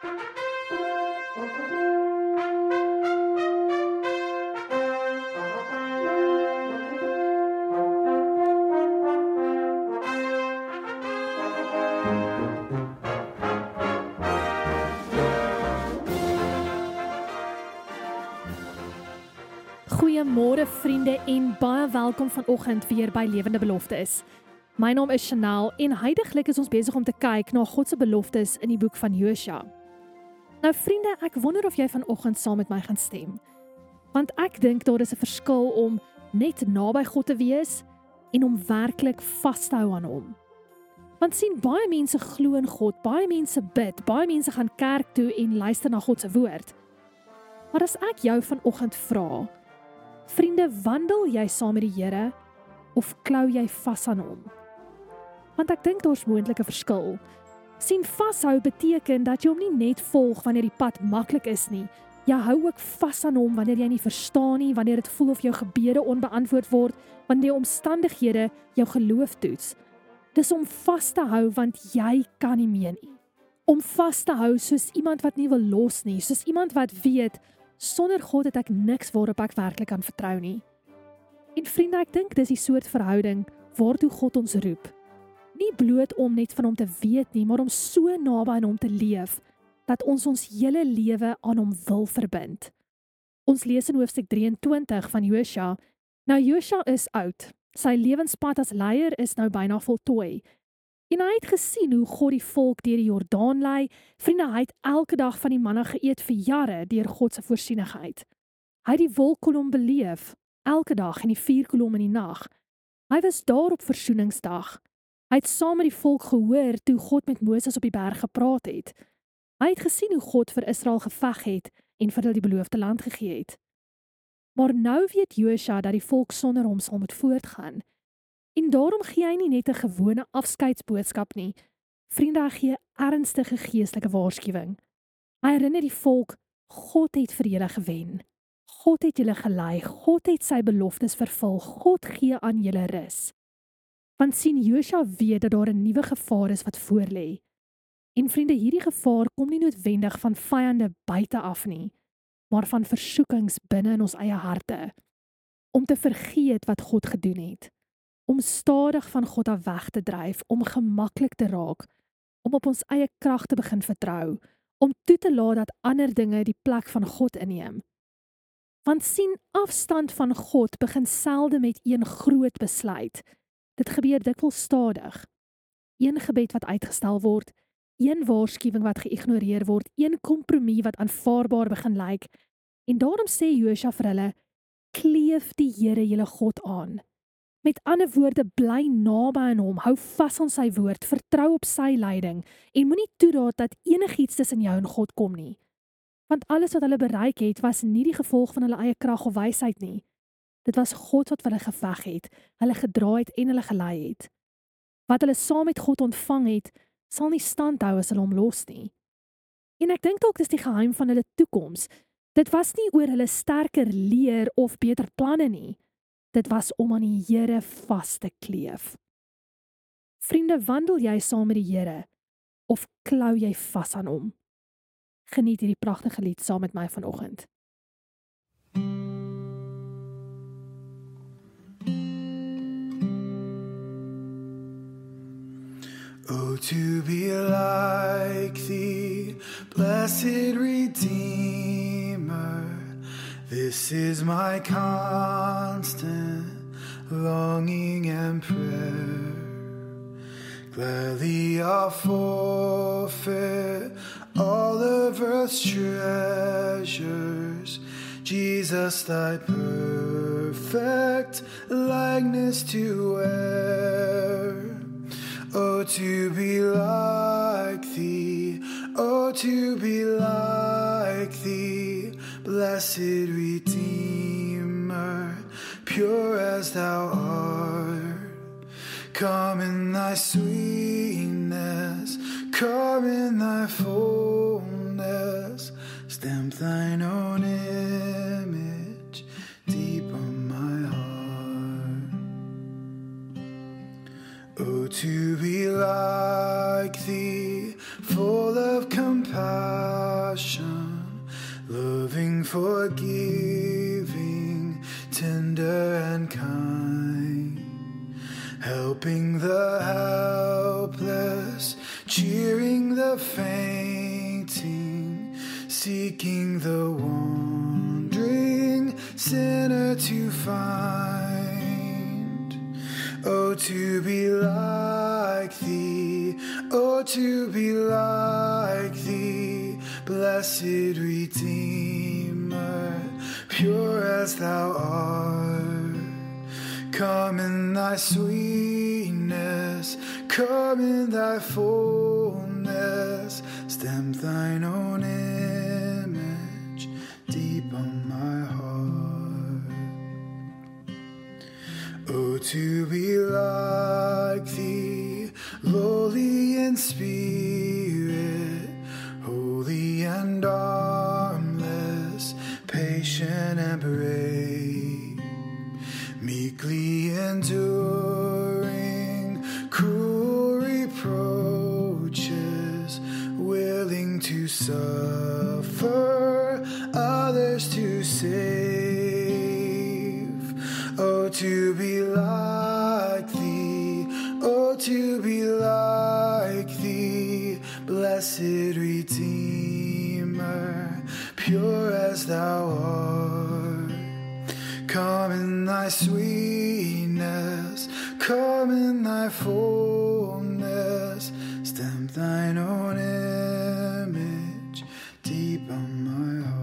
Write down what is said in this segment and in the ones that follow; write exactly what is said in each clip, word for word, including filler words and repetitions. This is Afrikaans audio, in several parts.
Goeiemôre vriende en baie welkom vanoggend weer by Lewende Beloftes. My naam is Chanel en heidaglik is ons besig om te kyk na God se beloftes in die boek van Josua. Nou vriende, ek wonder of jy vanoggend saam met my gaan stem. Want ek dink daar is 'n verskil om net naby God te wees en om werklik vas te hou aan hom. Want sien, baie mense glo in God, baie mense bid, baie mense gaan kerk toe en luister na God se woord. Maar as ek jou vanoggend vra, vriende, wandel jy saam met die Here of klou jy vas aan hom? Want ek dink daar's moontlik 'n verskil. Sien, vashou beteken dat jy hom nie net volg wanneer die pad maklik is nie. Jy hou ook vas aan hom wanneer jy nie verstaan nie, wanneer dit voel of jou gebede onbeantwoord word, wanneer die omstandighede jou geloof toets. Dis om vas te hou want jy kan nie meer nie. Om vas te hou soos iemand wat nie wil los nie, soos iemand wat weet, sonder God het ek niks waarop ek werklik kan vertrou nie. En vriende, ek dink dis die soort verhouding waartoe God ons roep. Nie bloot om net van hom te weet nie, maar om so naby aan hom te leef, dat ons ons hele lewe aan hom wil verbind. Ons lees in hoofstuk drieëntwintig van Josua. Nou Josua is oud, sy lewenspad as leier is nou byna voltooi. En hy het gesien hoe God die volk deur die Jordaan lei. Vriende, hy het elke dag van die manna geëet vir jare deur God se voorsienigheid. Hy het die wolkkolom beleef, elke dag en die vuurkolom in die nag. Hy was daar op versoeningsdag. Hy het saam met die volk gehoor toe God met Moses op die berg gepraat het. Hy het gesien hoe God vir Israel geveg het en vir hulle die beloofde land gegee het. Maar nou weet Josua dat die volk sonder hom sal moet voortgaan. En daarom gee hy nie net 'n gewone afskeidsboodskap nie. Vriende, hy gee ernstige geestelike waarskuwing. Hy herinner die volk, God het vir julle gewen. God het julle gelei. God het sy beloftes vervul. God gee aan julle rus. Want sien, Josua weet dat daar 'n nuwe gevaar is wat voorlê. En vriende, hierdie gevaar kom nie noodwendig van vyande buite af nie, maar van versoekings binne in ons eie harte. Om te vergeet wat God gedoen het. Om stadig van God af weg te dryf, om gemaklik te raak, om op ons eie krag te begin vertrou, om toe te laat dat ander dinge die plek van God inneem. Want sien, afstand van God begin selde met een groot besluit. Dit gebeur dikwels stadig. Een gebed wat uitgestel word, een waarskuwing wat geïgnoreer word, een kompromie wat aanvaarbaar begin lyk. En daarom sê Josua vir hulle, kleef die Here julle God aan. Met ander woorde, bly naby aan hom, hou vas aan sy woord, vertrou op sy leiding en moenie toelaat dat enigiets tussen jou en God kom nie. Want alles wat hulle bereik het, was nie die gevolg van hulle eie krag of wysheid nie. Dit was God wat vir hulle geveg het, hulle gedra het en hulle gelei het. Wat hulle saam met God ontvang het, sal nie stand hou as hulle hom los nie. En ek dink ook dis die geheim van hulle toekoms. Dit was nie oor hulle sterker leer of beter planne nie. Dit was om aan die Here vas te kleef. Vriende, wandel jy saam met die Here of klou jy vas aan hom? Geniet hierdie pragtige lied saam met my vanoggend. Oh, to be like thee, blessed Redeemer, this is my constant longing and prayer. Gladly I'll forfeit all of earth's treasures, Jesus, thy perfect likeness to wear. Oh, to be like thee, oh, to be like thee, blessed Redeemer, pure as thou art. Come in thy sweetness, come in thy fullness, stamp thine own image deep on my heart. Oh, to be like thee, full of compassion, compassion, loving, forgiving, tender and kind, helping the helpless, cheering the fainting, seeking the wandering sinner to find. Oh, to be like thee, oh, to be like thee, blessed Redeemer, pure as thou art. Come in thy sweetness, come in thy fullness, stamp thine own image deep on my heart. Oh, to be like thee, lowly in spirit, holy and armless, patient and brave, meekly enduring cruel reproaches, willing to suffer, others to save. Oh, to be like thee, oh, to be like thee, blessed Redeemer, pure as thou art. Come in thy sweetness, come in thy fullness, stamp thine own image deep on my heart.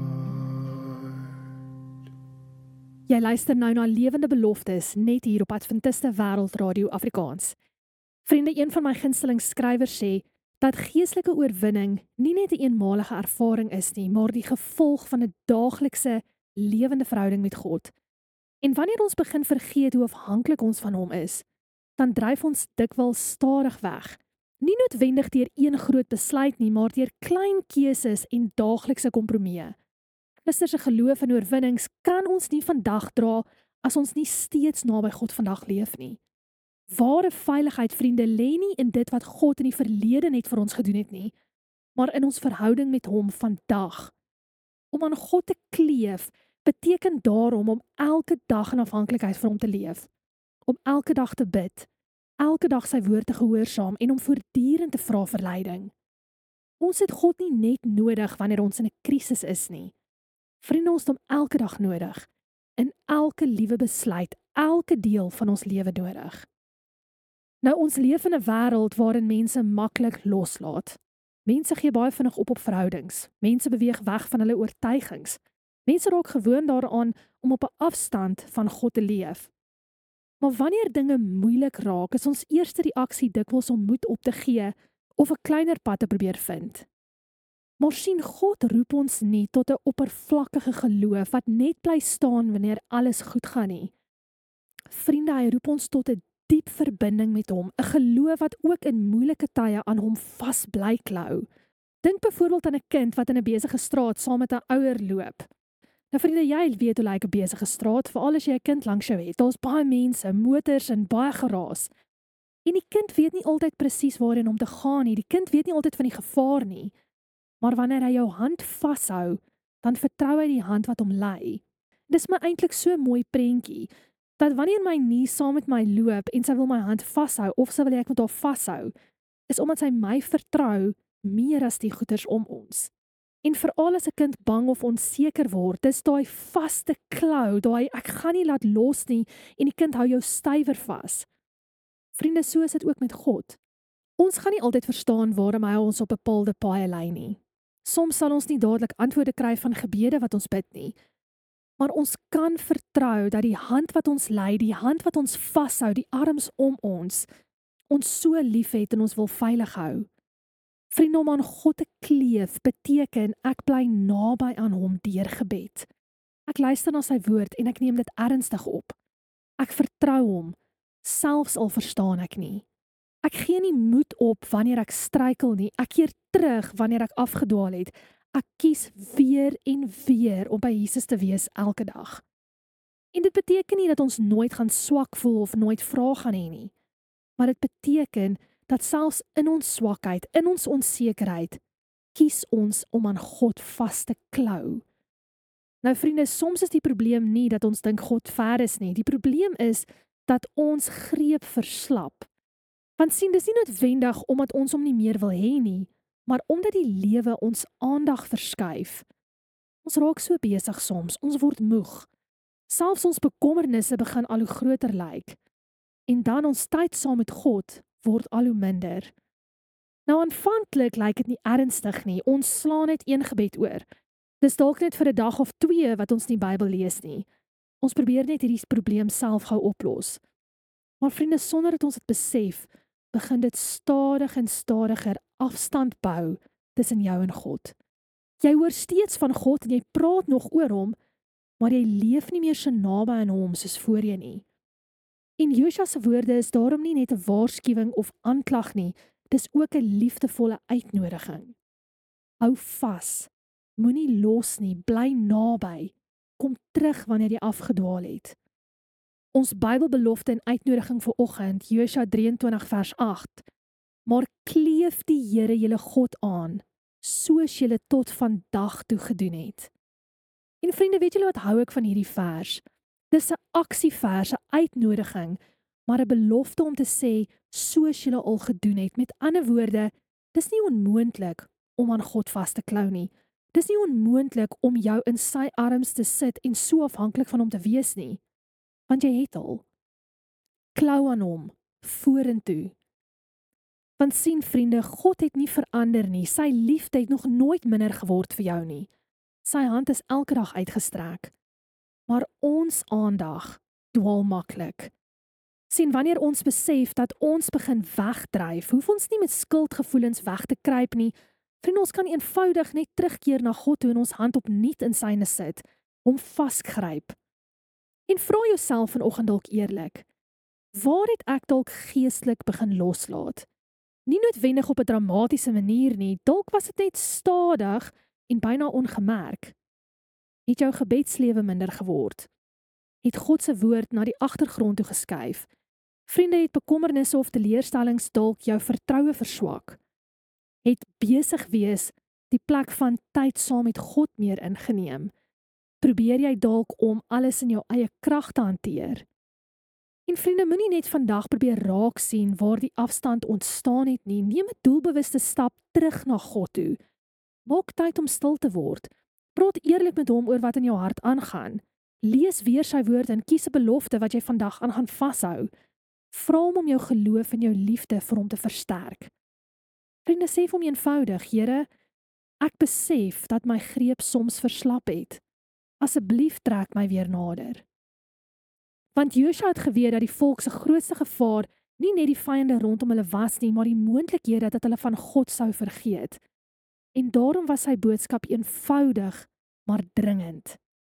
Jy luister nou na Lewende Beloftes net hier op Adventiste Wêreldradio Afrikaans. Vriende, een van my gunsteling skrywers sê dat geestelike oorwinning nie net 'n eenmalige ervaring is nie, maar die gevolg van 'n daaglikse lewende verhouding met God. En wanneer ons begin vergeet hoe afhanklik ons van hom is, dan dryf ons dikwels stadig weg. Nie noodwendig deur een groot besluit nie, maar deur klein keuses en daaglikse kompromieë. Christelike geloof en oorwinnings kan ons nie vandag dra as ons nie steeds naby God vandag leef nie. Ware veiligheid, vriende, lê nie in dit wat God in die verlede net vir ons gedoen het nie, maar in ons verhouding met hom vandag. Om aan God te kleef beteken daarom om elke dag in afhanklikheid vir hom te leef, om elke dag te bid, elke dag sy woord te gehoorsaam en om voortdurend te vra vir leiding. Ons het God nie net nodig wanneer ons in 'n krisis is nie. Vriende, ons het hom elke dag nodig, in elke liewe besluit, elke deel van ons lewe nodig. Nou, ons leef in 'n wêreld waarin mense maklik loslaat. Mense gee baie vinnig op op verhoudings. Mense beweeg weg van hulle oortuigings. Mense raak gewoond daaraan om op 'n afstand van God te leef. Maar wanneer dinge moeilik raak, is ons eerste reaksie dikwels om moed op te gee of 'n kleiner pad te probeer vind. Maar sien, God roep ons nie tot 'n oppervlakkige geloof wat net bly staan wanneer alles goed gaan nie. Vriende, hy roep ons tot 'n diep verbinding met hom, 'n geloof wat ook in moeilike tye aan hom vas bly klou. Dink byvoorbeeld aan 'n kind wat in 'n besige straat saam met 'n ouer loop. Nou vriende, jy weet hoe lyk 'n besige straat, veral as jy 'n kind langs jou het. Daar's baie mense, motors en baie geraas. En die kind weet nie altyd presies waarheen om te gaan nie. Die kind weet nie altyd van die gevaar nie. Maar wanneer hy jou hand vashou, dan vertrou hy die hand wat hom lei. Dis my eintlik so 'n mooi prentjie, dat wanneer my nie saam met my loop en sy wil my hand vashou of sy wil ek met haar vashou, is omdat sy my vertrou meer as die goeders om ons. En veral as 'n kind bang of onseker word, dis daai vaste klou, daai ek gaan nie laat los nie en die kind hou jou stywer vas. Vriende, so is dit ook met God. Ons gaan nie altyd verstaan waarom hy ons op bepaalde paaie lei nie. Soms sal ons nie dadelik antwoorde kry van gebede wat ons bid nie. Maar ons kan vertrou dat die hand wat ons lei, die hand wat ons vashou, die arms om ons, ons so lief het en ons wil veilig hou. Vriende, om aan God te kleef beteken ek bly naby aan hom deur gebed. Ek luister na sy woord en ek neem dit ernstig op. Ek vertrou hom, selfs al verstaan ek nie. Ek gee nie moed op wanneer ek struikel nie. Ek keer terug wanneer ek afgedwaal het. Ek kies weer en weer om by Jesus te wees elke dag. En dit beteken nie dat ons nooit gaan swak voel of nooit vrae gaan hê nie. Maar dit beteken dat selfs in ons swakheid, in ons onsekerheid, kies ons om aan God vas te klou. Nou vriende, soms is die probleem nie dat ons dink God ver is nie. Die probleem is dat ons greep verslap. Want sien, dis nie noodwendig omdat ons hom nie meer wil hê nie, maar omdat die lewe ons aandag verskuif. Ons raak so besig soms, ons word moeg. Selfs ons bekommernisse begin al hoe groter lyk. En dan ons tyd saam met God word al hoe minder. Nou aanvanklik lyk dit nie ernstig nie, ons slaan net een gebed oor. Dis dalk net vir 'n dag of twee wat ons nie Bybel lees nie. Ons probeer net hierdie probleem self gou oplos. Maar vriende, sonder dat ons dit besef, begin dit stadig en stadiger afstand bou tussen jou en God. Jy hoor steeds van God en jy praat nog oor hom, maar jy leef nie meer so naby aan hom soos voorheen nie. En Josua se woorde is daarom nie net 'n waarskuwing of aanklag nie, dis ook 'n liefdevolle uitnodiging. Hou vas, moenie los nie, bly naby, kom terug wanneer jy afgedwaal het. Ons Bybelbelofte en uitnodiging vir oggend, Josua drieëntwintig vers agt, maar kleef die Here julle God aan, soos julle tot vandag toe gedoen het. En vriende, weet julle wat hou ek van hierdie vers? Dis 'n aksievers, 'n uitnodiging, maar 'n belofte om te sê, soos julle al gedoen het. Met ander woorde, dis nie onmoontlik om aan God vas te klou nie. Dis nie onmoontlik om jou in sy arms te sit en so afhanklik van hom te wees nie. Want jy het al. Klou aan hom, vorentoe. Want sien vriende, God het nie verander nie. Sy liefde het nog nooit minder geword vir jou nie. Sy hand is elke dag uitgestrek. Maar ons aandag dwaal maklik. Sien, wanneer ons besef dat ons begin wegdryf, hoef ons nie met skuldgevoelens weg te kruip nie. Vriende, ons kan eenvoudig net terugkeer na God toe en ons hand opnuut in syne sit, hom vasgryp. En vra jouself vanoggend dalk eerlik, waar het ek dalk geestelik begin loslaat? Nie noodwendig op 'n dramatiese manier nie, dalk was dit net stadig en byna ongemerk. Het jou gebedslewe minder geword? Het God se woord na die agtergrond toe geskuif? Vriende, het bekommernisse of teleurstellings dalk jou vertroue verswak? Het besig wees die plek van tyd saam met God meer ingeneem? Probeer jy dalk om alles in jou eie krag te hanteer? En vriende, moenie net vandag probeer raak sien waar die afstand ontstaan het nie. Neem 'n doelbewuste stap terug na God toe. Maak tyd om stil te word. Praat eerlik met hom oor wat in jou hart aangaan. Lees weer sy woord en kies 'n belofte wat jy vandag aan gaan vashou. Vra hom om jou geloof en jou liefde vir hom te versterk. Vriende, sê vir hom eenvoudig, Here, ek besef dat my greep soms verslap het. Asseblief trek my weer nader. Want Josua het geweet dat die volk se grootste gevaar nie net die vyande rondom hulle was nie, maar die moontlikhede dat hulle van God sou vergeet. En daarom was sy boodskap eenvoudig, maar dringend.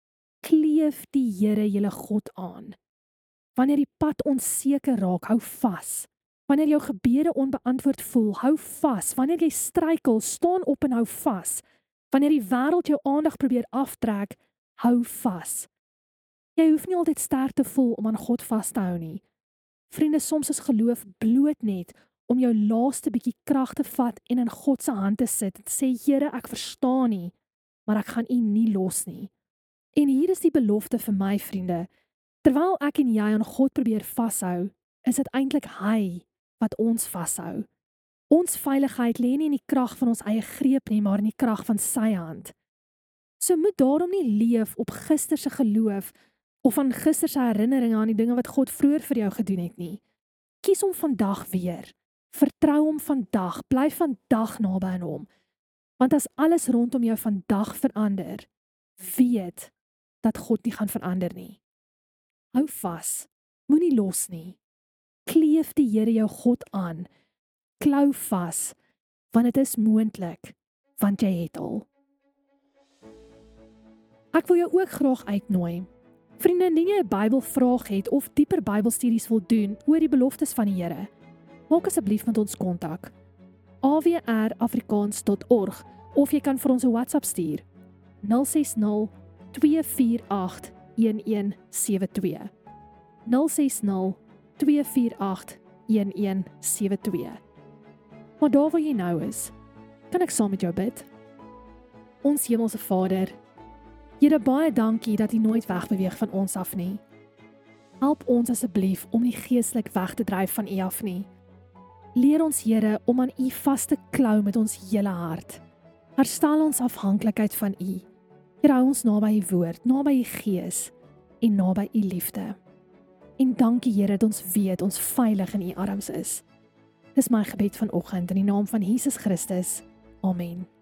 Kleef die Here julle God aan. Wanneer die pad onseker raak, hou vas. Wanneer jou gebede onbeantwoord voel, hou vas. Wanneer jy struikel, staan op en hou vas. Wanneer die wêreld jou aandag probeer aftrek, hou vas. Jy hoef nie altyd sterk te voel om aan God vas te hou nie. Vriende, soms is geloof bloot net om jou laaste bietjie krag te vat en in God se hand te sit en te sê, Here, ek verstaan nie, maar ek gaan U nie los nie. En hier is die belofte vir my, vriende. Terwyl ek en jy aan God probeer vashou, is dit eintlik Hy wat ons vashou. Ons veiligheid lê nie in die krag van ons eie greep nie, maar in die krag van sy hand. So moet daarom nie leef op gister se geloof of aan gister se herinneringe aan die dinge wat God vroeër vir jou gedoen het nie. Kies hom vandag weer. Vertrou hom vandag, bly vandag naby aan hom. Want as alles rondom jou vandag verander, weet dat God nie gaan verander nie. Hou vas, moenie los nie. Kleef die Here jou God aan. Klou vas, want dit is moontlik, want jy het al. Ek wil jou ook graag uitnooi. Vriende, indien jy 'n Bybelvraag het of dieper Bybelstudies wil doen oor die beloftes van die Here, maak asseblief met ons kontak. a w r afrikaans dot org of jy kan vir ons 'n WhatsApp stuur. nul ses nul twee vier agt een een sewe twee. nul ses nul twee vier agt een een sewe twee. Maar daar waar jy nou is, Kan ek saam met jou bid? Ons hemelse Vader, Here, baie dankie dat U nooit wegbeweeg van ons af nie. Help ons asseblief om nie geestelik weg te dryf van U af nie. Leer ons, Here, om aan U vas te klou met ons hele hart. Herstel ons afhanklikheid van U. Here, hou ons naby U woord, naby U gees en naby U liefde. En dankie, Here, dat ons weet ons veilig in U arms is. Dis my gebed vanoggend in die naam van Jesus Christus. Amen.